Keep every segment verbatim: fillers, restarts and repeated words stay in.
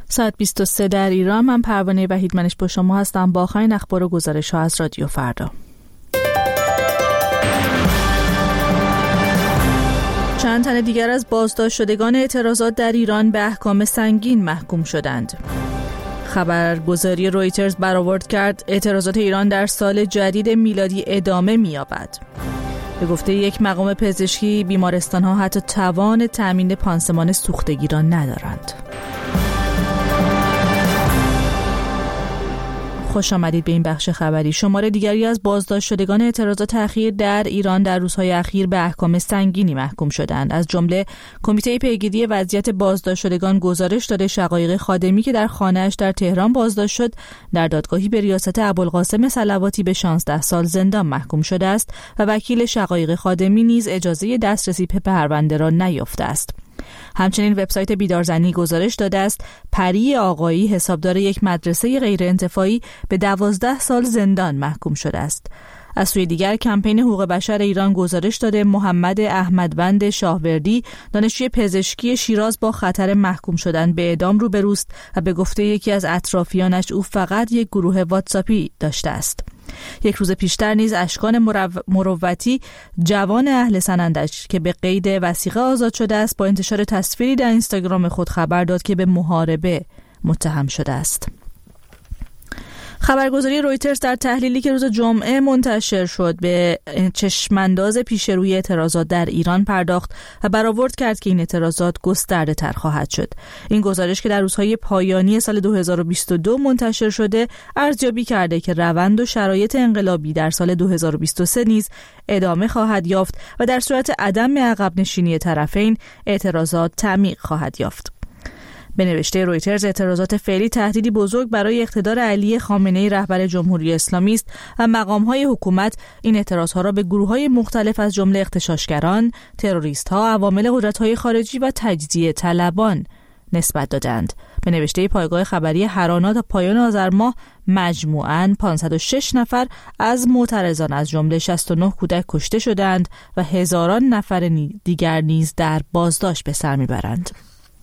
ساعت بیست و سه در ایران. من پروانه وحیدمنش با شما هستم با آخرین اخبار و گزارش ها از رادیو فردا. چند تن دیگر از بازداشت شدگان اعتراضات در ایران به احکام سنگین محکوم شدند. خبرگزاری رویترز برآورد کرد اعتراضات ایران در سال جدید میلادی ادامه می‌یابد. به گفته یک مقام پزشکی بیمارستان‌ها حتی توان تامین پانسمان سوختگی را ندارند. خوش آمدید به این بخش خبری. شماره دیگری از بازداشت شدگان اعتراضات اخیر در ایران در روزهای اخیر به احکام سنگینی محکوم شدند. از جمله کمیته پیگیری وضعیت بازداشت شدگان گزارش داده شقایق خادمی که در خانه‌اش در تهران بازداشت شد در دادگاهی به ریاست ابوالقاسم صلواتی به شانزده سال زندان محکوم شده است و وکیل شقایق خادمی نیز اجازه دسترسی به پرونده را نیافته است. همچنین وبسایت بیدارزنی گزارش داده است پری آقایی حسابدار یک مدرسه غیر انتفاعی به دوازده سال زندان محکوم شده است. از سوی دیگر کمپین حقوق بشر ایران گزارش داده محمد احمدوند شاهوردی دانشجوی پزشکی شیراز با خطر محکوم شدن به اعدام روبروست و به گفته یکی از اطرافیانش او فقط یک گروه واتساپی داشته است. یک روز پیشتر نیز اشکان مرو... مروتی جوان اهل سنندج که به قید وثیقه آزاد شده است با انتشار تصویری در اینستاگرام خود خبر داد که به محاربه متهم شده است. خبرگزاری رویترز در تحلیلی که روز جمعه منتشر شد به چشمانداز پیش روی اعتراضات در ایران پرداخت و برآورد کرد که این اعتراضات گسترده تر خواهد شد. این گزارش که در روزهای پایانی سال دو هزار و بیست و دو منتشر شده ارزیابی کرده که روند و شرایط انقلابی در سال دو هزار و بیست و سه نیز ادامه خواهد یافت و در صورت عدم عقب نشینی طرفین اعتراضات تعمیق خواهد یافت. به نوشته رویترز اعتراضات فعلی تهدیدی بزرگ برای اقتدار علی خامنه‌ای رهبر جمهوری اسلامی است و مقام‌های حکومت این اعتراضها را به گروه‌های مختلف از جمله اغتشاشگران، تروریست‌ها، عوامل قدرت‌های خارجی و تجزیه طلبان نسبت دادند. به نوشته پایگاه خبری هرانا تا پایان آذر ماه مجموعاً پانصد و شش نفر از معترضان از جمله شصت و نه کودک کشته شدند و هزاران نفر دیگر نیز در بازداشت به سر میبرند.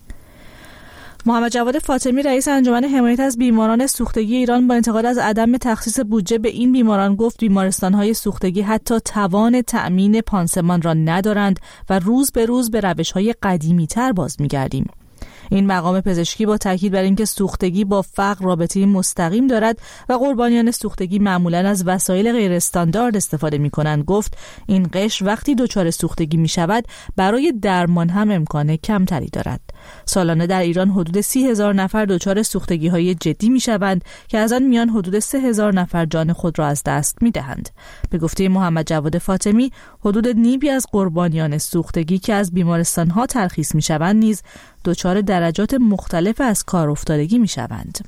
محمد جواد فاطمی رئیس انجمن حمایت از بیماران سوختگی ایران با انتقاد از عدم تخصیص بودجه به این بیماران گفت بیمارستان‌های سوختگی حتی توان تأمین پانسمان را ندارند و روز به روز به روش‌های قدیمی‌تر باز می‌گردیم. این مقام پزشکی با تاکید بر اینکه سوختگی با فقر رابطه‌ای مستقیم دارد و قربانیان سوختگی معمولاً از وسایل غیر استاندارد استفاده می‌کنند گفت این قشر وقتی دچار سوختگی می‌شود برای درمان هم امکان کمتری دارد. سالانه در ایران حدود سی هزار نفر دچار سوختگی‌های جدی می‌شوند که از آن میان حدود سه هزار نفر جان خود را از دست می‌دهند. به گفته محمد جواد فاطمی حدود نیمی از قربانیان سوختگی که از بیمارستان‌ها ترخیص می‌شوند نیز دچار درجات مختلف از کار افتادگی می‌شوند.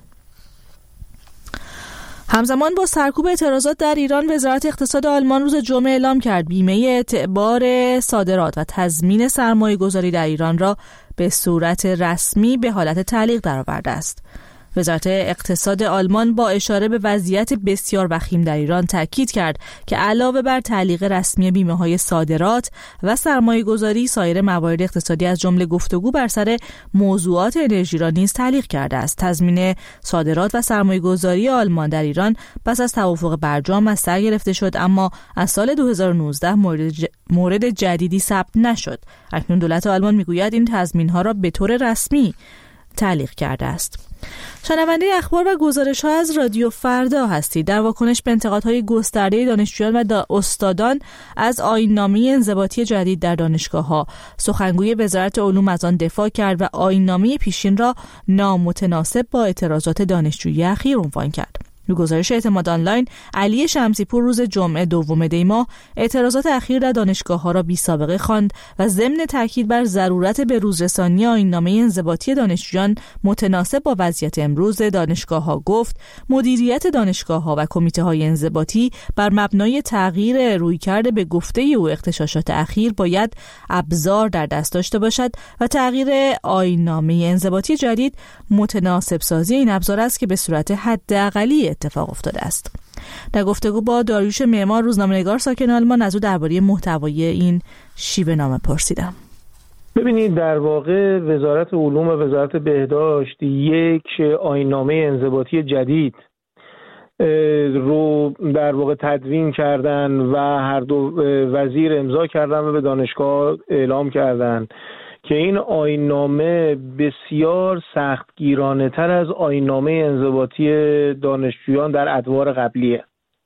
همزمان با سرکوب اعتراضات در ایران وزارت اقتصاد آلمان روز جمعه اعلام کرد بیمه اعتبار صادرات و تضمین سرمایه‌گذاری در ایران را به صورت رسمی به حالت تعلیق درآورده است. وزارت اقتصاد آلمان با اشاره به وضعیت بسیار وخیم در ایران تاکید کرد که علاوه بر تعلیق رسمی بیمه‌های صادرات و سرمایه‌گذاری سایر موارد اقتصادی از جمله گفتگو بر سر موضوعات انرژی را نیز تعلیق کرده است. تضمین صادرات و سرمایه‌گذاری آلمان در ایران پس از توافق برجام از سر گرفته شد اما از سال دو هزار و نوزده مورد, ج... مورد جدیدی ثبت نشد. اکنون دولت آلمان میگوید این تضمین‌ها را به طور رسمی تعلیق کرده است. شنونده اخبار و گزارش ها از رادیو فردا هستید. در واکنش به انتقادهای گسترده دانشجویان و استادان از آیین‌نامه انضباطی جدید در دانشگاه ها سخنگوی وزارت علوم از آن دفاع کرد و آیین‌نامه پیشین را نامتناسب با اعتراضات دانشجویی اخیر عنوان کرد. به گزارش اعتماد آنلاین علی شمسی‌پور روز جمعه دوم دی ماه اعتراضات اخیر در دانشگاه‌ها را بی‌سابقه خواند و ضمن تاکید بر ضرورت به روزرسانی آیین‌نامه انضباطی دانشجویان متناسب با وضعیت امروز دانشگاه‌ها گفت مدیریت دانشگاه‌ها و کمیته‌های انضباطی بر مبنای تغییر رویکرد به گفته او اغتشاشات اخیر باید ابزار در دست داشته باشد و تغییر آیین‌نامه انضباطی جدید متناسب سازی این ابزار است که به صورت حداقلی اتفاق افتاده است. در گفتگو با داریوش معمار روزنامه‌نگار ساکن آلمان از او درباره محتوای این شیوه نامه پرسیدم. ببینید، در واقع وزارت علوم و وزارت بهداشت یک آیین‌نامه انضباطی جدید رو در واقع تدوین کردن و هر دو وزیر امضا کردن و به دانشگاه اعلام کردن که این آیین‌نامه بسیار سختگیرانه تر از آیین‌نامه انضباطی دانشجویان در ادوار قبلیه.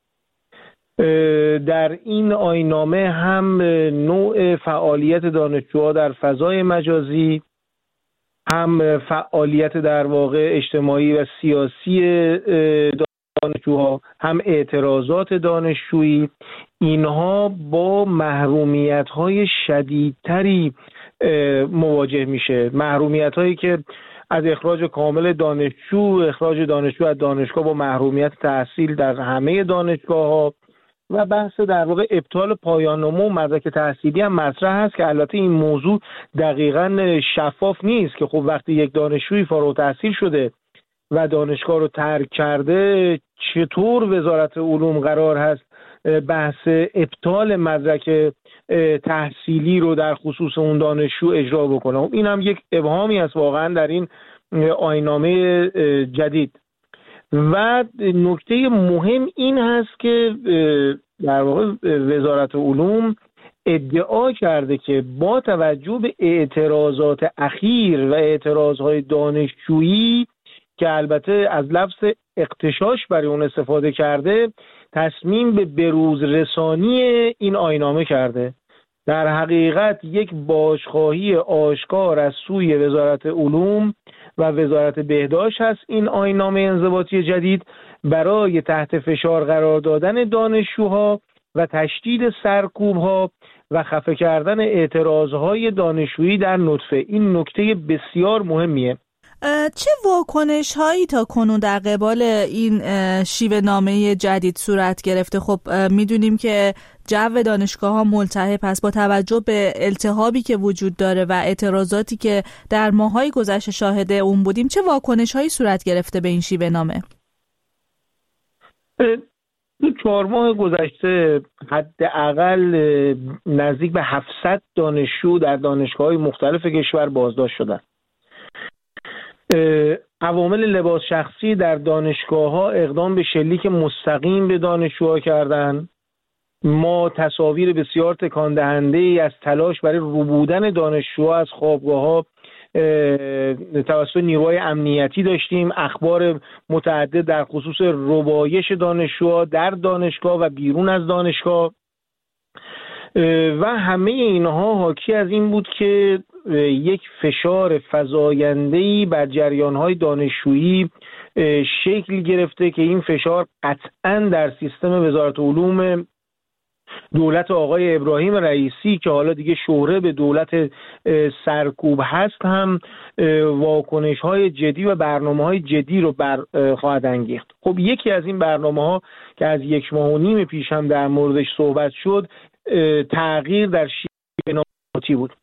در این آیین‌نامه هم نوع فعالیت دانشجوها در فضای مجازی، هم فعالیت در واقع اجتماعی و سیاسی دانشجوها، هم اعتراضات دانشجویی، اینها با محرومیت‌های شدیدتری مواجه میشه. محرومیت‌هایی که از اخراج کامل دانشجو، اخراج دانشجو از دانشگاه با محرومیت تحصیل در همه دانشگاه‌ها و بحث در واقع ابطال پایان نامه و مدرک تحصیلی هم مطرح هست که البته این موضوع دقیقاً شفاف نیست که خب وقتی یک دانشجوی فارغ التحصیل شده و دانشگاه رو ترک کرده، چطور وزارت علوم قرار هست بحث ابطال مدرک تحصیلی رو در خصوص اون دانشجو اجرا بکنه. این هم یک ابهامی است واقعا در این آیین‌نامه جدید. و نکته مهم این هست که در واقع وزارت علوم ادعا کرده که با توجه به اعتراضات اخیر و اعتراضهای دانشجویی که البته از لفظ اغتشاش برای اون استفاده کرده، تصمیم به بروز رسانی این آیین‌نامه کرده. در حقیقت یک بازخواهی آشکار از سوی وزارت علوم و وزارت بهداشت هست این آیین‌نامه انضباطی جدید برای تحت فشار قرار دادن دانشجوها و تشدید سرکوب‌ها و خفه کردن اعتراضهای دانشجویی در نطفه. این نکته بسیار مهمیه. چه واکنش هایی تا کنون در قبال این شیوه نامه جدید صورت گرفته؟ خب میدونیم که جو دانشگاه ها ملتهب هست با توجه به التهابی که وجود داره و اعتراضاتی که در ماهای گذشته شاهد اون بودیم. چه واکنش هایی صورت گرفته به این شیوه نامه؟ دو چهار ماه گذشته حداقل نزدیک به هفتصد دانشجو در دانشگاه‌های مختلف کشور بازداشت شدند. عوامل لباس شخصی در دانشگاه‌ها اقدام به شلیک مستقیم به دانشجوها کردند. ما تصاویر بسیار تکان دهنده‌ای از تلاش برای ربودن دانشجوها از خوابگاه‌ها توسط نیروهای امنیتی داشتیم. اخبار متعدد در خصوص ربایش دانشجوها در دانشگاه و بیرون از دانشگاه و همه اینها حاکی از این بود که یک فشار فزاینده‌ای بر جریان‌های دانشجویی شکل گرفته که این فشار قطعاً در سیستم وزارت علوم دولت آقای ابراهیم رئیسی که حالا دیگه شهره به دولت سرکوب هست هم واکنش‌های جدی و برنامه‌های جدی رو بر خواهد انگیخت. خب یکی از این برنامه‌ها که از یک ماه و نیم پیش هم در موردش صحبت شد، تغییر در شیوه نامه بود.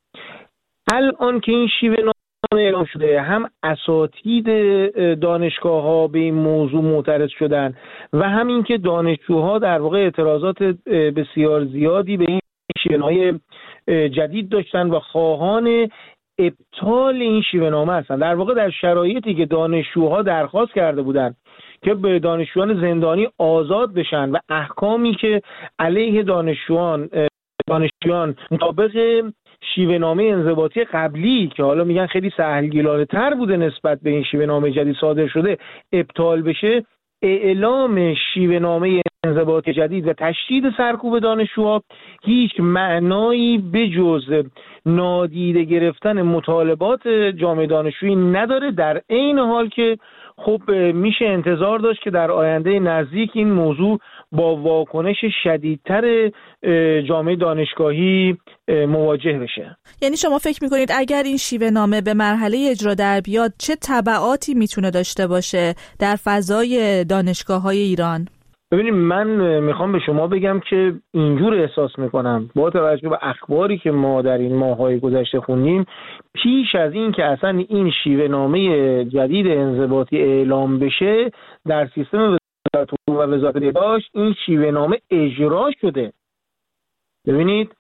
الان که این شیوه نامه اعلام شده، هم اساتید دانشگاه‌ها به این موضوع معترض شدن و همین که دانشجوها در واقع اعتراضات بسیار زیادی به این شیوه نامه جدید داشتن و خواهان ابطال این شیوه نامه هستن. در واقع در شرایطی که دانشجوها درخواست کرده بودند که به دانشجویان زندانی آزاد بشن و احکامی که علیه دانشجویان دانشجویان مطابق شیوه نامه انضباطی قبلی که حالا میگن خیلی سهلگیرانه تر بوده نسبت به این شیوه نامه جدید صادر شده ابطال بشه، اعلام شیوه نامه انضباطی جدید و تشدید سرکوب دانشجوها هیچ معنایی بجز نادیده گرفتن مطالبات جامعه دانشجویی نداره، در عین حال که خب میشه انتظار داشت که در آینده نزدیک این موضوع با واکنش شدیدتر جامعه دانشگاهی مواجه بشه. یعنی شما فکر میکنید اگر این شیوه نامه به مرحله اجرا در بیاد چه تبعاتی میتونه داشته باشه در فضای دانشگاه‌های ایران؟ ببینید، من میخوام به شما بگم که اینجور احساس میکنم با توجه به اخباری که ما در این ماه‌های گذشته خوندیم، پیش از این که اصلا این شیوه نامه جدید انضباطی اعلام بشه در سیستم وزارت علوم و وزارت بهداشت این شیوه نامه اجرا شده. ببینید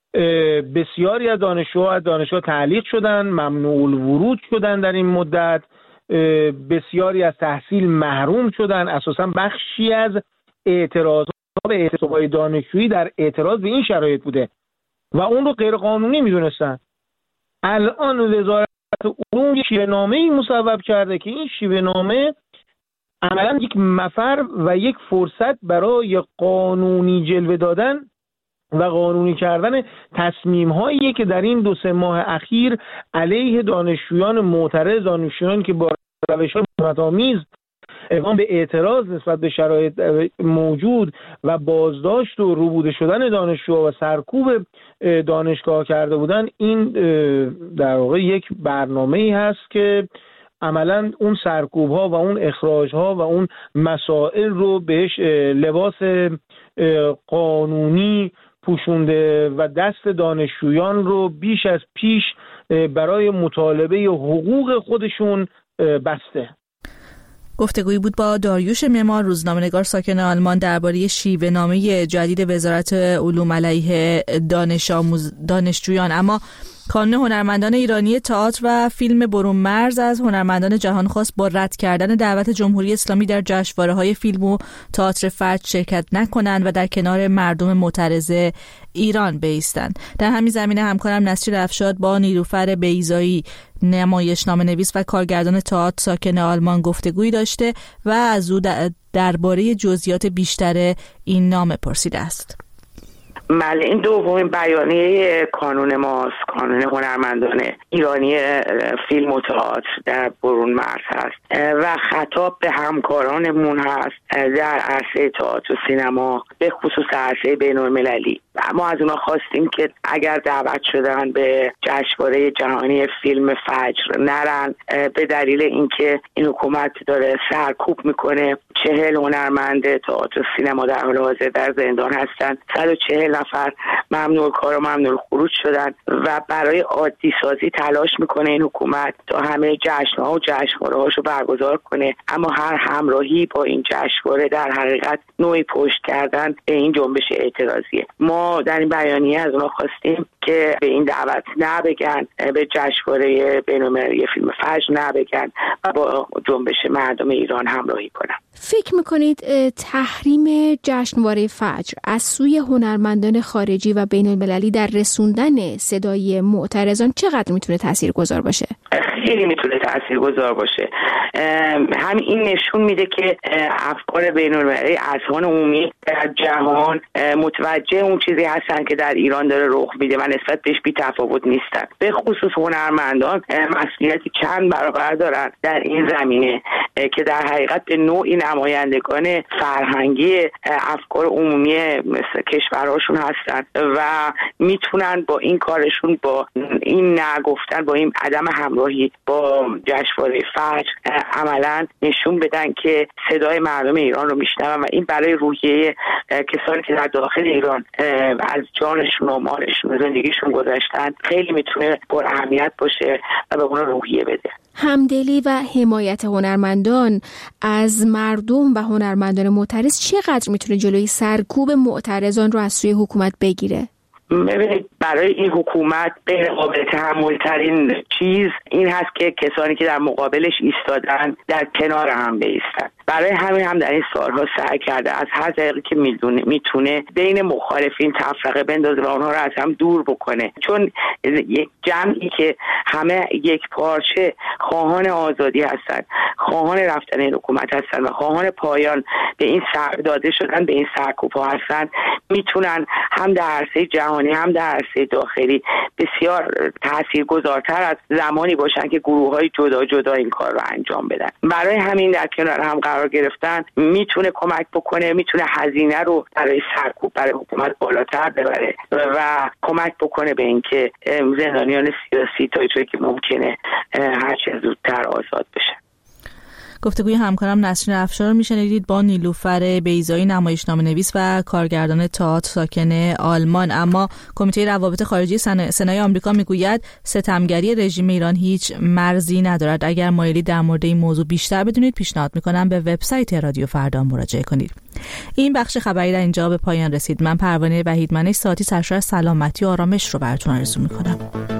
بسیاری از دانشجوها از دانشگاه تعلیق شدن، ممنوع الورود شدن در این مدت، بسیاری از تحصیل محروم شدن. اساساً بخشی از اعتراضات به اعتصاب‌های دانشجویی در اعتراض به این شرایط بوده و اون رو غیر قانونی میدونستن. الان وزارت علوم یک شیوه‌نامه‌ای مصوب کرده که این شیوه‌نامه عملاً یک مفر و یک فرصت برای قانونی جلوه دادن و قانونی کردن تصمیم‌هایی که در این دو سه ماه اخیر علیه دانشجویان معترض، دانشجویان که با روش‌های متآمیز اقدام به اعتراض نسبت به شرایط موجود و بازداشت و ربوده شدن دانشجوها و سرکوب دانشگاه کرده بودن، این در واقع یک برنامه‌ای هست که عملاً اون سرکوب‌ها و اون اخراج‌ها و اون مسائل رو بهش لباس قانونی پوشونده و دست دانشجویان رو بیش از پیش برای مطالبه حقوق خودشون بسته. گفتگویی بود با داریوش معمار، روزنامه‌نگار ساکن آلمان، درباره شیوه‌نامه جدید وزارت علوم علیه دانش آموز دانشجویان. اما کانون هنرمندان ایرانی تئاتر و فیلم برون مرز از هنرمندان جهان خواست با رد کردن دعوت جمهوری اسلامی در جشنواره‌های فیلم و تئاتر فجر شرکت نکنند و در کنار مردم معترض ایران بایستند. در همین زمینه همکارم نسرین افشاد با نیلوفر بیضایی، نمایشنامه‌نویس و کارگردان تئاتر ساکن آلمان گفتگویی داشته و از او درباره جزئیات بیشتر این نامه پرسیده است. بله، این دومین بیانیه کانون ماست، کانون هنرمندان ایرانی فیلم و تئاتر در برون مرز هست و خطاب به همکارانمون هست در عرصه تئاتر و سینما، به خصوص عرصه بین‌المللی. ما از اونا خواستیم که اگر دعوت شدن به جشنواره جهانی فیلم فجر نرن، به دلیل اینکه این حکومت داره سرکوب میکنه. چهل هنرمند تئاتر و سینما در حال حاضر در زندان هستن، صد و چهل نفر ممنوع کار و ممنوع خروج شدن و برای عادی سازی تلاش میکنه این حکومت تا همه جشن‌ها و جشنواره‌هاشو برگزار کنه، اما هر همراهی با این جشنواره در حقیقت نوعی پشت کردن به این جنبش اعتراضیه. ما در این بیانیه از اونها خواستیم که به این دعوت نبگن، به جشنواره بین‌المللی فیلم فجر نبگن و با جنبش مردم ایران همراهی کنن. فکر میکنید تحریم جشنواره فجر از سوی هنرمندان خارجی و بین‌المللی در رسوندن صدای معترضان چقدر میتونه تاثیرگذار باشه؟ خیلی میتونه تاثیرگذار باشه. همین این نشون میده که افکار بین‌المللی، اذهان عمومی در جهان متوجه اون چیزی هستن که در ایران داره رخ میده و نسبت بهش بی تفاوت نیستن. به خصوص هنرمندان مسئولیتی چند برابر دارن در این زمینه که در حقیقت به نوعی نمایندگان فرهنگی افکار عمومی مثل کشورهاشون هستن و میتونن با این کارشون، با این نگفتن، با این عدم همراهی با جشنواره فجر عملا نشون بدن که صدای مردم ایران رو میشنون و این برای روحیه کسانی که در داخل ایران از جانشون و مالشون و زندگیشون گذاشتن خیلی میتونه پر اهمیت باشه و به اونها روحیه بده. همدلی و حمایت هنرمندان از مردم و هنرمندان معترض چقدر میتونه جلوی سرکوب معترضان رو از سوی حکومت بگیره؟ ببینید، برای این حکومت غیر قابل تحمل ترین چیز این هست که کسانی که در مقابلش ایستادن در کنار هم بایستن. برای همین هم در این سالها سعی کرده از هر طریقی که میدونه میتونه بین مخالفین تفرقه بندازه و اونها رو از هم دور بکنه، چون یک جمعی که همه یک پارچه خواهان آزادی هستن، خواهان رفتن این حکومت هستن و خواهان پایان به این سر داده شدن به این سرکوب‌ها هستن، میتونن هم در عرصه جهانی هم در عرصه داخلی بسیار تاثیرگذارتر از زمانی باشن که گروه‌های جدا جدا این کار رو انجام بدن. برای همین در کنار هم قرار گرفتن میتونه کمک بکنه، میتونه هزینه رو برای سرکوب برای حکومت بالاتر ببره و کمک بکنه به اینکه زندانیان سیاسی تا جایی که ممکنه هر چه زودتر آزاد بشن. گفتگوی همکارم نسرین افشار میشنیدید با نیلوفر بیضایی، نمایشنامه‌نویس و کارگردان تئاتر ساکن آلمان. اما کمیته روابط خارجی سنای آمریکا میگوید ستمگری رژیم ایران هیچ مرزی ندارد. اگر مایلی در مورد این موضوع بیشتر بدونید پیشنهاد میکنم به وبسایت رادیو فردا مراجعه کنید. این بخش خبری در اینجا به پایان رسید. من پروانه وحیدمنش ساعتی سرشار سلامتی و آرامش رو براتون آرزو میکنم.